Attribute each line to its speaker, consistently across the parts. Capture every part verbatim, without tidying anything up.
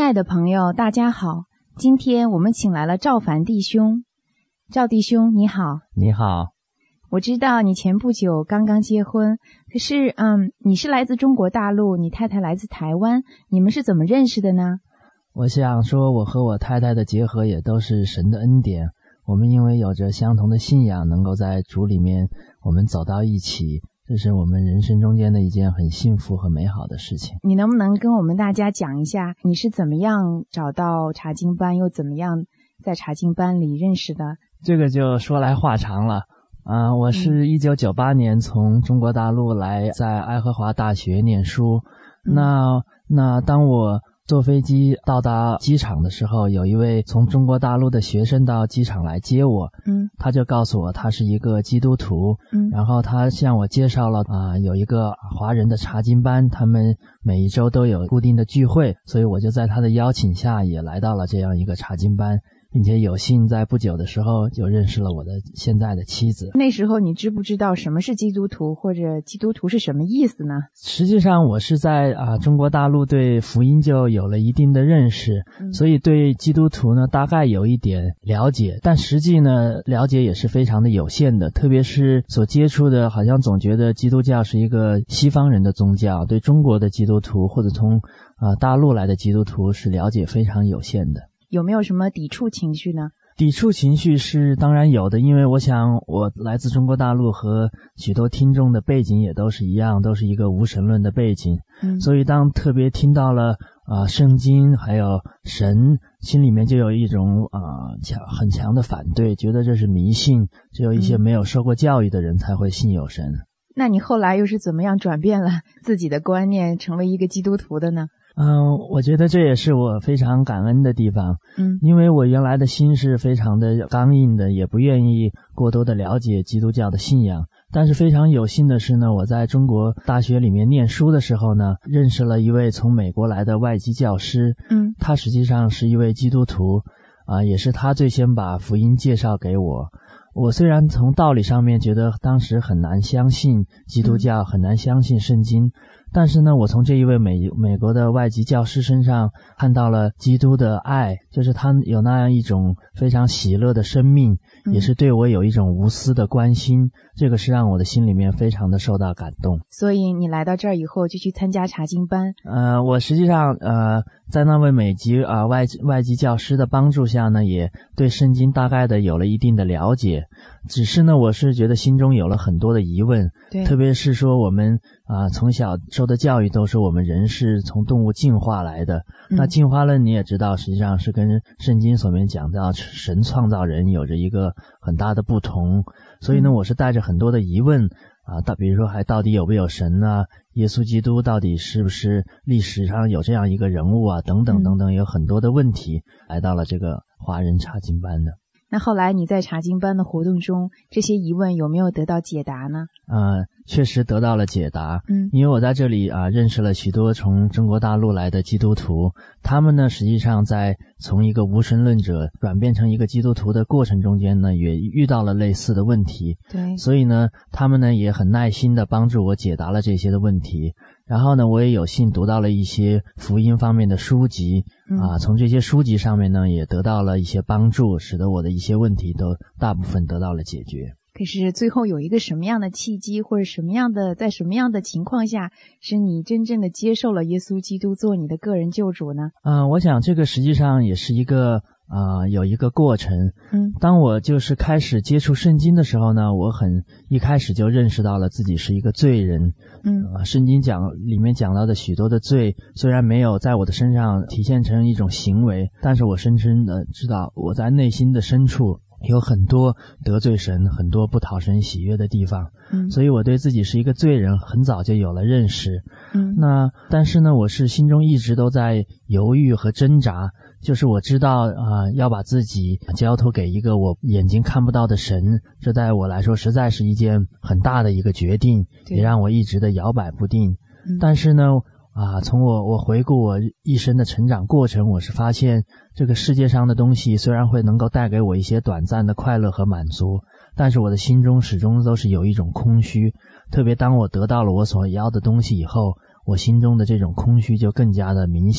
Speaker 1: 爱的朋友，大家好，今天我们请来了赵凡弟兄。赵弟兄你好。
Speaker 2: 你好。
Speaker 1: 我知道你前不久刚刚结婚，可是嗯，你是来自中国大陆，你太太来自台湾，你们是怎么认识的呢？
Speaker 2: 我想说我和我太太的结合也都是神的恩典，我们因为有着相同的信仰，能够在主里面我们走到一起，这是我们人生中间的一件很幸福和美好的事情。
Speaker 1: 你能不能跟我们大家讲一下你是怎么样找到查经班，又怎么样在查经班里认识的？
Speaker 2: 这个就说来话长了啊、呃，我是一九九八年从中国大陆来，在爱荷华大学念书。
Speaker 1: 嗯、
Speaker 2: 那那当我坐飞机到达机场的时候，有一位从中国大陆的学生到机场来接我，
Speaker 1: 嗯，
Speaker 2: 他就告诉我他是一个基督徒，
Speaker 1: 嗯，
Speaker 2: 然后他向我介绍了啊、呃、有一个华人的查经班，他们每一周都有固定的聚会，所以我就在他的邀请下也来到了这样一个查经班，并且有幸在不久的时候就认识了我的现在的妻子。
Speaker 1: 那时候你知不知道什么是基督徒，或者基督徒是什么意思呢？
Speaker 2: 实际上我是在啊中国大陆对福音就有了一定的认识、嗯、所以对基督徒呢大概有一点了解，但实际呢了解也是非常的有限的，特别是所接触的好像总觉得基督教是一个西方人的宗教，对中国的基督徒或者从啊大陆来的基督徒是了解非常有限的。
Speaker 1: 有没有什么抵触情绪呢？
Speaker 2: 抵触情绪是当然有的，因为我想我来自中国大陆和许多听众的背景也都是一样，都是一个无神论的背景、嗯、所以当特别听到了啊、呃、圣经还有神，心里面就有一种啊、呃、强很强的反对，觉得这是迷信，只有一些没有受过教育的人才会信有神、嗯、
Speaker 1: 那你后来又是怎么样转变了自己的观念，成为一个基督徒的呢？
Speaker 2: 嗯，我觉得这也是我非常感恩的地方。嗯，因为我原来的心是非常的刚硬的，也不愿意过多的了解基督教的信仰。但是非常有幸的是呢，我在中国大学里面念书的时候呢，认识了一位从美国来的外籍教师。嗯，他实际上是一位基督徒，啊、呃，也是他最先把福音介绍给我。我虽然从道理上面觉得当时很难相信基督教，很难相信圣经，但是呢，我从这一位美美国的外籍教师身上看到了基督的爱，就是他有那样一种非常喜乐的生命，也是对我有一种无私的关心，这个是让我的心里面非常的受到感动。
Speaker 1: 所以你来到这儿以后就去参加查经班？
Speaker 2: 呃，我实际上呃在那位美籍啊、呃、外外籍教师的帮助下呢，也对圣经大概的有了一定的了解。只是呢，我是觉得心中有了很多的疑问，对，特别是说我们啊、呃、从小受的教育都是我们人是从动物进化来的、嗯、那进化论你也知道，实际上是跟圣经所面讲到神创造人有着一个很大的不同，所以呢，我是带着很多的疑问啊，到比如说还到底有没有神啊，耶稣基督到底是不是历史上有这样一个人物啊，等等等等，有很多的问题来到了这个华人查经班的。
Speaker 1: 那后来你在查经班的活动中，这些疑问有没有得到解答呢？
Speaker 2: 呃，确实得到了解答。嗯，因为我在这里啊、呃、认识了许多从中国大陆来的基督徒，他们呢实际上在从一个无神论者转变成一个基督徒的过程中间呢，也遇到了类似的问题。对，所以呢，他们呢也很耐心的帮助我解答了这些的问题。然后呢，我也有幸读到了一些福音方面的书籍、嗯、啊，从这些书籍上面呢也得到了一些帮助，使得我的一些问题都大部分得到了解决。
Speaker 1: 可是最后有一个什么样的契机，或者什么样的在什么样的情况下是你真正的接受了耶稣基督做你的个人救主呢？
Speaker 2: 嗯、呃，我想这个实际上也是一个啊、呃，有一个过程。嗯，当我就是开始接触圣经的时候呢，我很一开始就认识到了自己是一个罪人。嗯，呃、圣经讲里面讲到的许多的罪，虽然没有在我的身上体现成一种行为，但是我深深的知道我在内心的深处有很多得罪神，很多不讨神喜悦的地方。嗯，所以我对自己是一个罪人很早就有了认识。嗯，那但是呢，我是心中一直都在犹豫和挣扎，就是我知道啊、呃，要把自己交托给一个我眼睛看不到的神，这在我来说实在是一件很大的一个决定，也让我一直的摇摆不定。嗯、但是呢啊，从我我回顾我一生的成长过程，我是发现这个世界上的东西虽然会能够带给我一些短暂的快乐和满足，但是我的心中始终都是有一种空虚，特别当我得到了我所要的东西以后，我心中的这种空虚就更加的明显。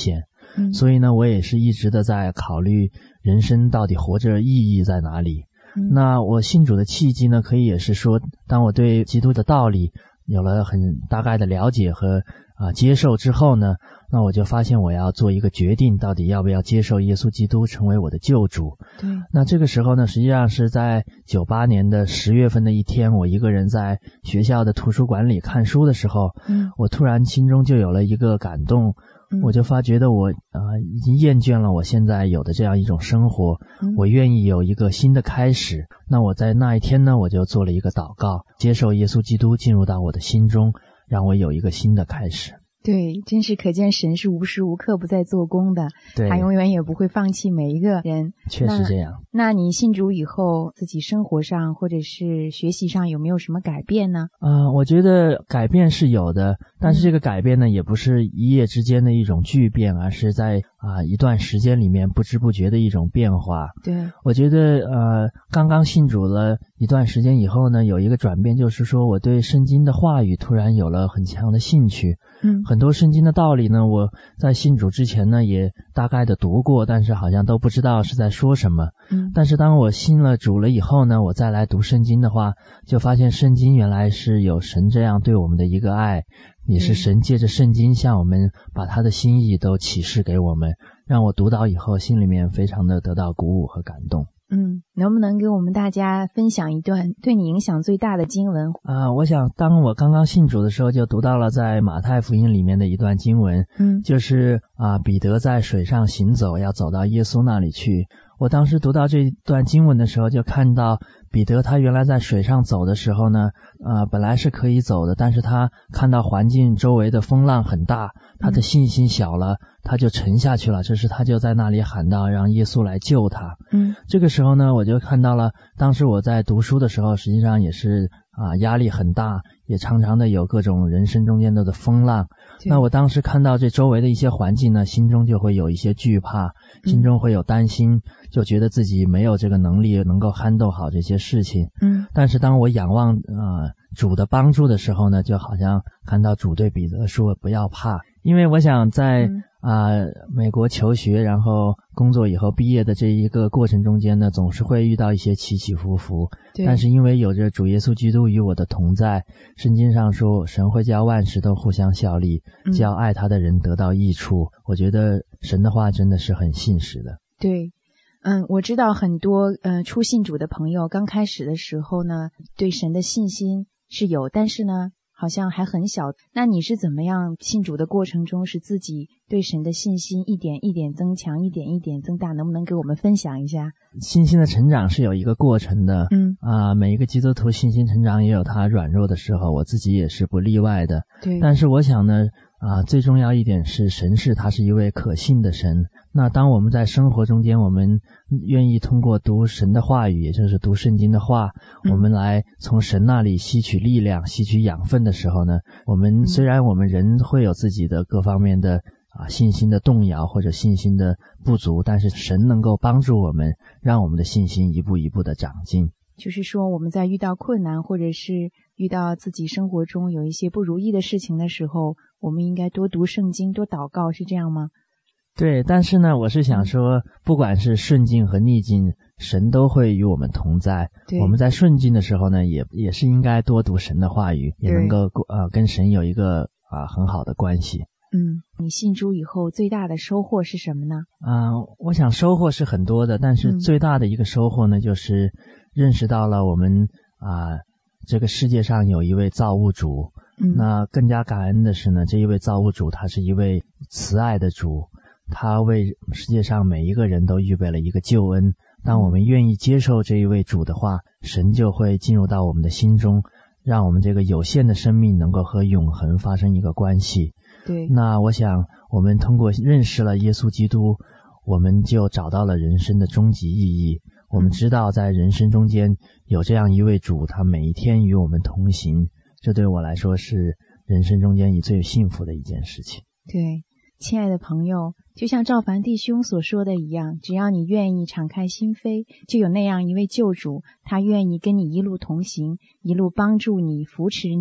Speaker 2: 嗯，所以呢，我也是一直的在考虑人生到底活着意义在哪里。嗯，那我信主的契机呢，可以也是说，当我对基督的道理有了很大概的了解和啊接受之后呢，那我就发现我要做一个决定，到底要不要接受耶稣基督成为我的救主。
Speaker 1: 对，
Speaker 2: 那这个时候呢，实际上是在九八年的十月份的一天，我一个人在学校的图书馆里看书的时候，嗯，我突然心中就有了一个感动，嗯，我就发觉得我啊、呃、已经厌倦了我现在有的这样一种生活，嗯，我愿意有一个新的开始。那我在那一天呢，我就做了一个祷告，接受耶稣基督进入到我的心中，让我有一个新的开始。
Speaker 1: 对，真是可见神是无时无刻不在做工的，
Speaker 2: 对，
Speaker 1: 他永远也不会放弃每一个人。
Speaker 2: 确实这样。
Speaker 1: 那, 那你信主以后，自己生活上或者是学习上有没有什么改变呢？
Speaker 2: 啊、呃，我觉得改变是有的，但是这个改变呢，嗯，也不是一夜之间的一种巨变，而是在啊、呃、一段时间里面不知不觉的一种变化。
Speaker 1: 对，
Speaker 2: 我觉得呃刚刚信主了一段时间以后呢，有一个转变，就是说我对圣经的话语突然有了很强的兴趣。嗯，很多圣经的道理呢，我在信主之前呢也大概的读过，但是好像都不知道是在说什么。嗯，但是当我信了主了以后呢，我再来读圣经的话，就发现圣经原来是有神这样对我们的一个爱，也是神借着圣经向我们把他的心意都启示给我们，让我读到以后心里面非常的得到鼓舞和感动。
Speaker 1: 嗯，能不能给我们大家分享一段对你影响最大的经文
Speaker 2: 啊、呃？我想当我刚刚信主的时候，就读到了在马太福音里面的一段经文，嗯，就是啊、呃、彼得在水上行走，要走到耶稣那里去。我当时读到这段经文的时候，就看到彼得他原来在水上走的时候呢，呃，本来是可以走的，但是他看到环境周围的风浪很大，他的信心小了，他就沉下去了。这时他就在那里喊道，让耶稣来救他。嗯，这个时候呢，我就看到了，当时我在读书的时候，实际上也是啊压力很大，也常常的有各种人生中间的的风浪。那我当时看到这周围的一些环境呢，心中就会有一些惧怕，心中会有担心，就觉得自己没有这个能力能够handle好这些事情。嗯，但是当我仰望呃主的帮助的时候呢，就好像看到主对彼得说不要怕。因为我想在啊、嗯呃、美国求学然后工作以后毕业的这一个过程中间呢，总是会遇到一些起起伏伏，但是因为有着主耶稣基督与我的同在，圣经上说神会叫万事都互相效力，叫爱他的人得到益处、嗯、我觉得神的话真的是很信实的。
Speaker 1: 对，嗯，我知道很多呃初信主的朋友刚开始的时候呢，对神的信心是有，但是呢好像还很小。那你是怎么样信主的过程中是自己对神的信心一点一点增强，一点一点增大，能不能给我们分享一下？
Speaker 2: 信心的成长是有一个过程的，嗯啊、呃，每一个基督徒信心成长也有他软弱的时候，我自己也是不例外的。
Speaker 1: 对，
Speaker 2: 但是我想呢啊、呃，最重要一点是神是他是一位可信的神。那当我们在生活中间，我们愿意通过读神的话语，也就是读圣经的话、嗯、我们来从神那里吸取力量，吸取养分的时候呢，我们虽然我们人会有自己的各方面的啊信心的动摇或者信心的不足，但是神能够帮助我们，让我们的信心一步一步的长进。
Speaker 1: 就是说我们在遇到困难或者是遇到自己生活中有一些不如意的事情的时候，我们应该多读圣经，多祷告，是这样吗？
Speaker 2: 对，但是呢我是想说不管是顺境和逆境，神都会与我们同在。我们在顺境的时候呢也也是应该多读神的话语，也能够呃跟神有一个啊、呃、很好的关系。
Speaker 1: 嗯，你信主以后最大的收获是什么呢？
Speaker 2: 啊、呃，我想收获是很多的，但是最大的一个收获呢、嗯、就是认识到了我们啊、呃、这个世界上有一位造物主。嗯，那更加感恩的是呢，这一位造物主他是一位慈爱的主，他为世界上每一个人都预备了一个救恩。当我们愿意接受这一位主的话，神就会进入到我们的心中，让我们这个有限的生命能够和永恒发生一个关系。
Speaker 1: 对，
Speaker 2: 那我想我们通过认识了耶稣基督，我们就找到了人生的终极意义。我们知道在人生中间有这样一位主，他每一天与我们同行，这对我来说是人生中间最幸福的一件事情。
Speaker 1: 对，亲爱的朋友，就像赵凡弟兄所说的一样，只要你愿意敞开心扉，就有那样一位救主，他愿意跟你一路同行，一路帮助你，扶持你。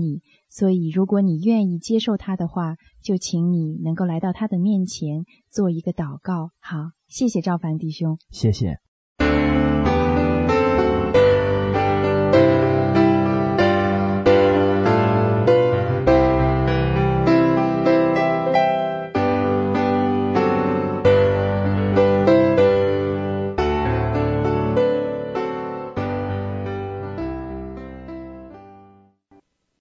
Speaker 1: 所以如果你愿意接受他的话，就请你能够来到他的面前做一个祷告。好，谢谢赵凡弟兄。
Speaker 2: 谢谢。